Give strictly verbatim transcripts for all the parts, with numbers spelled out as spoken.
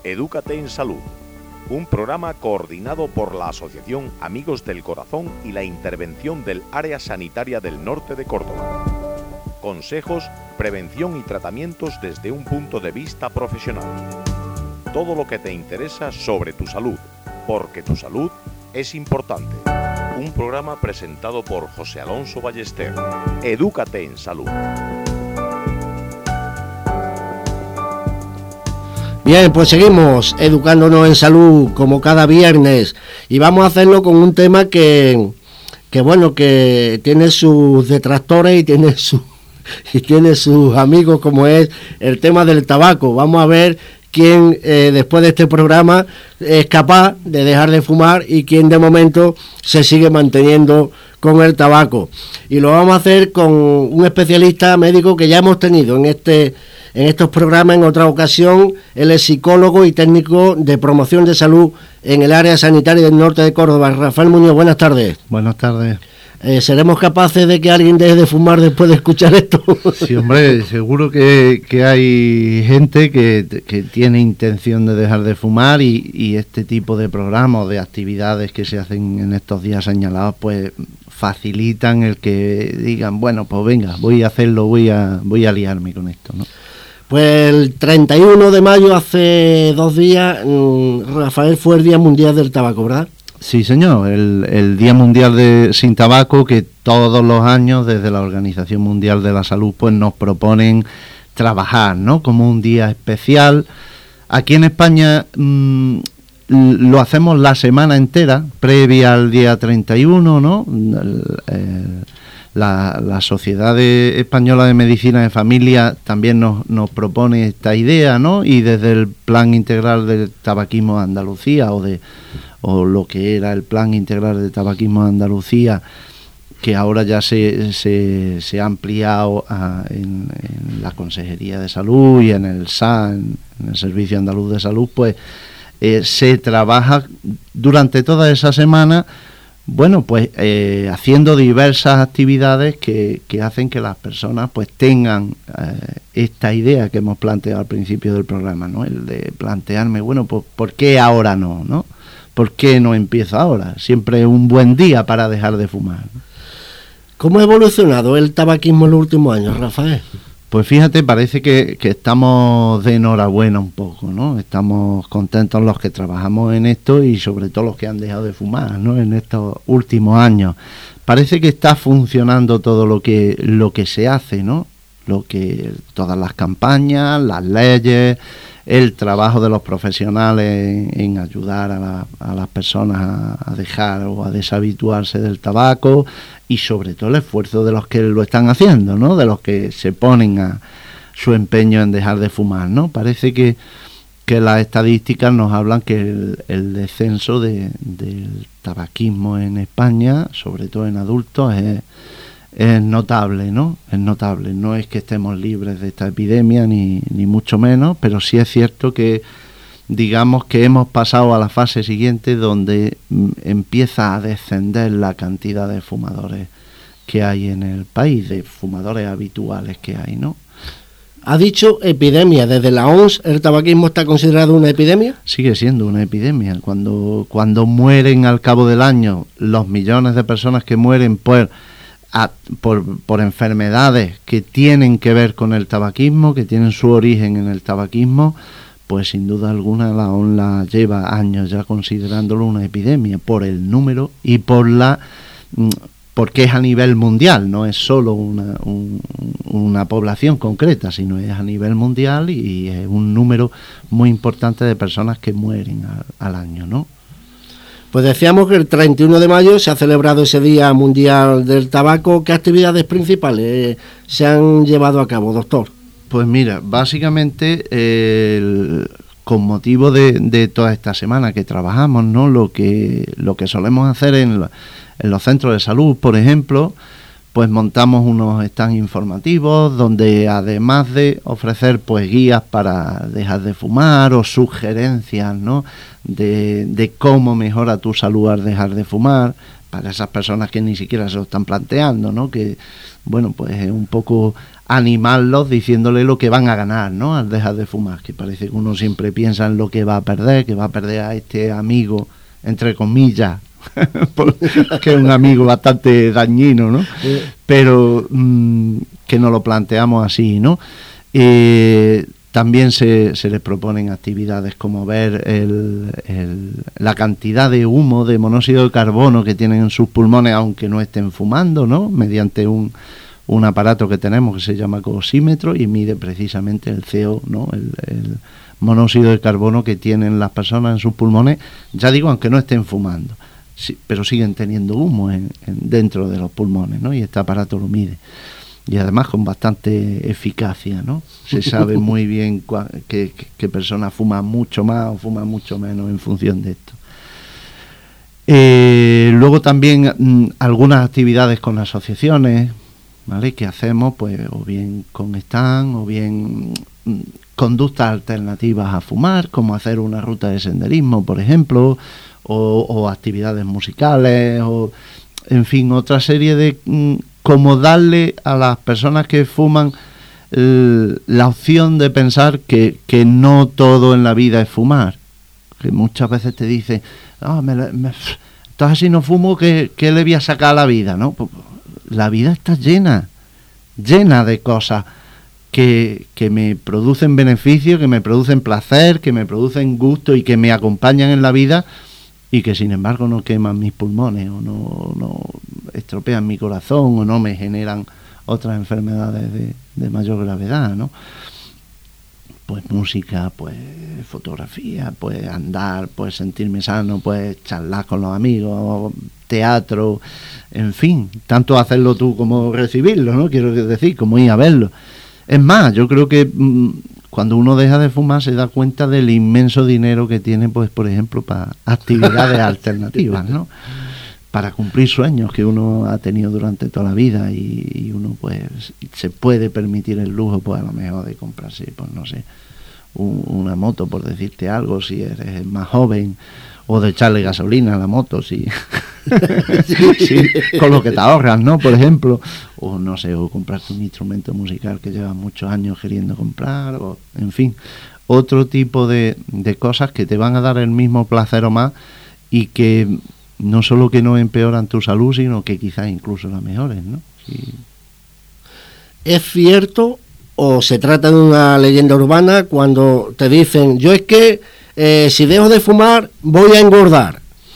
Edúcate en Salud, un programa coordinado por la Asociación Amigos del Corazón y la intervención del Área Sanitaria del Norte de Córdoba. Consejos, prevención y tratamientos desde un punto de vista profesional. Todo lo que te interesa sobre tu salud, porque tu salud es importante. Un programa presentado por José Alonso Ballester. Edúcate en Salud. Bien, pues seguimos educándonos en salud como cada viernes y vamos a hacerlo con un tema que, que bueno, que tiene sus detractores y tiene su, y tiene sus amigos, como es el tema del tabaco. Vamos a ver quién eh, después de este programa es capaz de dejar de fumar y quién de momento se sigue manteniendo con el tabaco. Y lo vamos a hacer con un especialista médico que ya hemos tenido en este en estos programas en otra ocasión. Él es psicólogo y técnico de promoción de salud en el área sanitaria del norte de Córdoba. Rafael Muñoz, buenas tardes. Buenas tardes. Eh, ¿Seremos capaces de que alguien deje de fumar después de escuchar esto? Sí, hombre, seguro que, que hay gente que, que tiene intención de dejar de fumar y, y este tipo de programas o de actividades que se hacen en estos días señalados, pues facilitan el que digan, bueno, pues venga, voy a hacerlo, voy a, voy a liarme con esto, ¿no? Pues el treinta y uno de mayo, hace dos días, Rafael, fue el Día Mundial del Tabaco, ¿verdad? Sí, señor, el, el Día Mundial de Sin Tabaco, que todos los años desde la Organización Mundial de la Salud pues nos proponen trabajar, ¿no? Como un día especial. Aquí en España mmm, lo hacemos la semana entera, previa al día treinta y uno, ¿no? El, el, La, la Sociedad de Española de Medicina de Familia también nos, nos propone esta idea, ¿no? Y desde el Plan Integral del Tabaquismo de Andalucía o de o lo que era el Plan Integral de Tabaquismo de Andalucía, que ahora ya se, se, se ha ampliado a, en, en la Consejería de Salud y en el S A, en, en el Servicio Andaluz de Salud, pues eh, se trabaja durante toda esa semana. Bueno, pues eh, haciendo diversas actividades que, que hacen que las personas pues tengan eh, esta idea que hemos planteado al principio del programa, ¿no? El de plantearme, bueno, pues ¿por qué ahora no, no? ¿Por qué no empiezo ahora? Siempre es un buen día para dejar de fumar, ¿no? ¿Cómo ha evolucionado el tabaquismo en los últimos años, Rafael? Pues fíjate, parece que, que estamos de enhorabuena un poco, ¿no? Estamos contentos los que trabajamos en esto y sobre todo los que han dejado de fumar, ¿no? En estos últimos años. Parece que está funcionando todo lo que lo que se hace, ¿no? Lo que todas las campañas, las leyes, el trabajo de los profesionales en, en ayudar a, la, a las personas a, a dejar o a deshabituarse del tabaco y sobre todo el esfuerzo de los que lo están haciendo, ¿no? De los que se ponen a su empeño en dejar de fumar, ¿no? Parece que, que las estadísticas nos hablan que el, el descenso de, del tabaquismo en España, sobre todo en adultos, es, es notable, ¿no? Es notable. No es que estemos libres de esta epidemia, ni, ni mucho menos, pero sí es cierto que digamos que hemos pasado a la fase siguiente donde mm, empieza a descender la cantidad de fumadores que hay en el país, de fumadores habituales que hay, ¿no? Ha dicho epidemia. Desde la O M S, ¿el tabaquismo está considerado una epidemia? Sigue siendo una epidemia. Cuando, cuando mueren al cabo del año los millones de personas que mueren por, a, por, por enfermedades que tienen que ver con el tabaquismo, que tienen su origen en el tabaquismo, pues sin duda alguna la O M S la lleva años ya considerándolo una epidemia por el número y por la porque es a nivel mundial, no es solo una, un, una población concreta, sino es a nivel mundial y es un número muy importante de personas que mueren al, al año, ¿no? Pues decíamos que el treinta y uno de mayo se ha celebrado ese Día Mundial del Tabaco. ¿Qué actividades principales se han llevado a cabo, doctor? Pues mira, básicamente eh, el, con motivo de, de toda esta semana que trabajamos, ¿no? Lo que lo que solemos hacer en, la, en los centros de salud, por ejemplo, pues montamos unos stands informativos donde además de ofrecer pues guías para dejar de fumar o sugerencias, ¿no? de, de cómo mejora tu salud al dejar de fumar, para esas personas que ni siquiera se lo están planteando, ¿no? Que, bueno, pues es un poco animarlos diciéndole lo que van a ganar, ¿no? Al dejar de fumar, que parece que uno siempre piensa en lo que va a perder, que va a perder a este amigo, entre comillas, que es un amigo bastante dañino, ¿no? Pero mmm, que no lo planteamos así, ¿no? Eh, también se, se les proponen actividades como ver el, el, la cantidad de humo, de monóxido de carbono que tienen en sus pulmones, aunque no estén fumando, ¿no? Mediante un, un aparato que tenemos que se llama cosímetro y mide precisamente el C O, ¿no? El, el monóxido de carbono que tienen las personas en sus pulmones, ya digo, aunque no estén fumando, sí, pero siguen teniendo humo en, en, dentro de los pulmones, ¿no? Y este aparato lo mide. Y además con bastante eficacia, ¿no? Se sabe muy bien cua- que, que, que personas fuman mucho más o fuman mucho menos en función de esto. Eh, luego también mm, algunas actividades con asociaciones, ¿vale? Que hacemos, pues, o bien con stand, o bien mm, conductas alternativas a fumar, como hacer una ruta de senderismo, por ejemplo, o, o actividades musicales, o en fin, otra serie de... Mm, como darle a las personas que fuman eh, la opción de pensar que, que no todo en la vida es fumar. Que muchas veces te dicen, ah, me, me, entonces si no fumo, ¿qué, ¿qué le voy a sacar a la vida? ¿No? Pues, la vida está llena, llena de cosas que, que me producen beneficio, que me producen placer, que me producen gusto y que me acompañan en la vida, y que sin embargo no queman mis pulmones o no, no estropean mi corazón o no me generan otras enfermedades de, de mayor gravedad, ¿no? Pues música, pues fotografía, pues andar, pues sentirme sano, pues charlar con los amigos, teatro, en fin, tanto hacerlo tú como recibirlo, ¿no? Quiero decir, como ir a verlo. Es más, yo creo que mmm, cuando uno deja de fumar se da cuenta del inmenso dinero que tiene, pues, por ejemplo, para actividades alternativas, ¿no? Para cumplir sueños que uno ha tenido durante toda la vida y, y uno, pues, se puede permitir el lujo, pues, a lo mejor de comprarse, pues, no sé, un, una moto, por decirte algo, si eres más joven, o de echarle gasolina a la moto, si, si con lo que te ahorras, ¿no? Por ejemplo, o no sé, o comprarte un instrumento musical que llevas muchos años queriendo comprar, o en fin, otro tipo de, de cosas que te van a dar el mismo placer o más y que no solo que no empeoran tu salud, sino que quizás incluso la mejoren, ¿no? Sí. ¿Es cierto o se trata de una leyenda urbana cuando te dicen, yo es que eh, si dejo de fumar voy a engordar?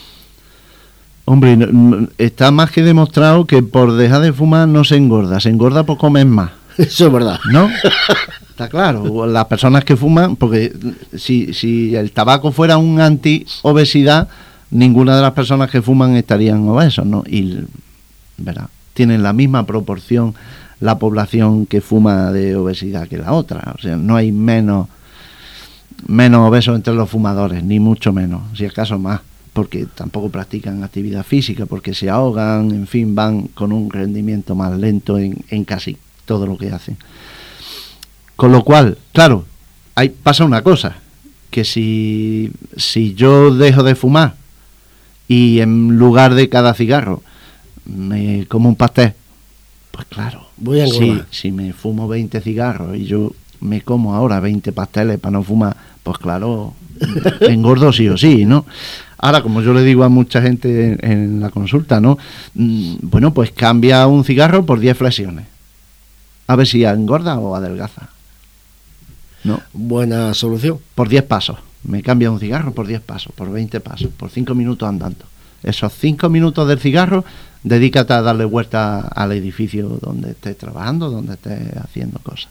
Hombre, no, no, está más que demostrado que por dejar de fumar no se engorda, se engorda por comer más. Eso es verdad, ¿no? Está claro, las personas que fuman, porque si, si el tabaco fuera un anti-obesidad, ninguna de las personas que fuman estarían obesos, ¿no? Y, ¿verdad? Tienen la misma proporción la población que fuma de obesidad que la otra, o sea, no hay menos menos obesos entre los fumadores, ni mucho menos, si acaso más, porque tampoco practican actividad física, porque se ahogan, en fin, van con un rendimiento más lento en, en casi todo lo que hacen. Con lo cual, claro, hay, pasa una cosa, que si, si yo dejo de fumar y en lugar de cada cigarro me como un pastel, pues claro, voy a engordar. Si, si me fumo veinte cigarros y yo me como ahora veinte pasteles para no fumar, pues claro, engordo sí o sí, ¿no? Ahora, como yo le digo a mucha gente en, en la consulta, ¿no? Mm, bueno, pues cambia un cigarro por diez flexiones. A ver si engorda o adelgaza. ¿No? Buena solución. Por diez pasos. Me cambia un cigarro por diez pasos, por veinte pasos, por cinco minutos andando. Esos cinco minutos del cigarro, dedícate a darle vuelta al edificio donde estés trabajando, donde estés haciendo cosas.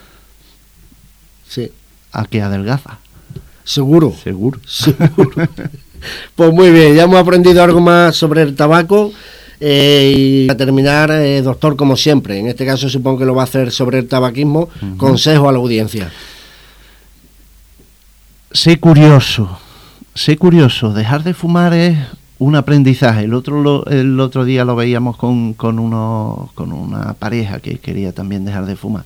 Sí. ¿A qué adelgaza? Seguro. Seguro. Seguro. Pues muy bien, ya hemos aprendido algo más sobre el tabaco. Eh, y para terminar, eh, doctor, como siempre, en este caso supongo que lo va a hacer sobre el tabaquismo, uh-huh. Consejo a la audiencia. Sé curioso, sé curioso, dejar de fumar es un aprendizaje. El otro lo, el otro día lo veíamos con, con, uno, con una pareja que quería también dejar de fumar.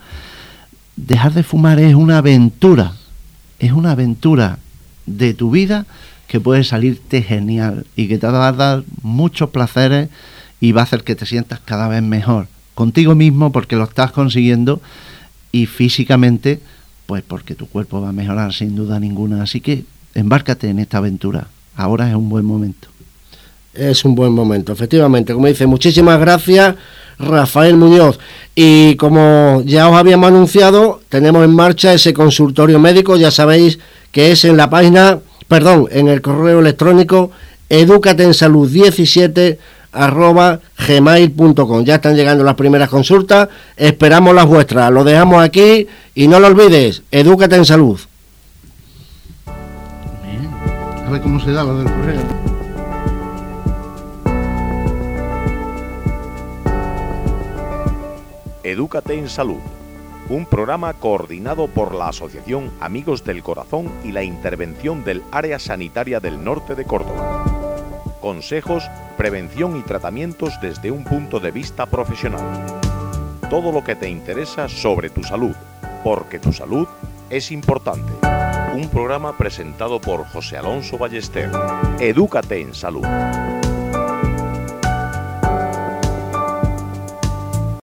Dejar de fumar es una aventura, es una aventura de tu vida que puede salirte genial y que te va a dar muchos placeres y va a hacer que te sientas cada vez mejor contigo mismo porque lo estás consiguiendo, y físicamente pues porque tu cuerpo va a mejorar sin duda ninguna. Así que embárcate en esta aventura, ahora es un buen momento. Es un buen momento, efectivamente. Como dice, muchísimas gracias, Rafael Muñoz. Y como ya os habíamos anunciado, tenemos en marcha ese consultorio médico. Ya sabéis que es en la página, perdón, en el correo electrónico educatensalud diecisiete arroba gmail punto com. Ya están llegando las primeras consultas, esperamos las vuestras. Lo dejamos aquí y no lo olvides, Edúcate en Salud. Bien. A ver cómo se da lo del correo. Edúcate en Salud, un programa coordinado por la Asociación Amigos del Corazón y la intervención del Área Sanitaria del Norte de Córdoba. Consejos, prevención y tratamientos desde un punto de vista profesional. Todo lo que te interesa sobre tu salud, porque tu salud es importante. Un programa presentado por José Alonso Ballester. Edúcate en Salud.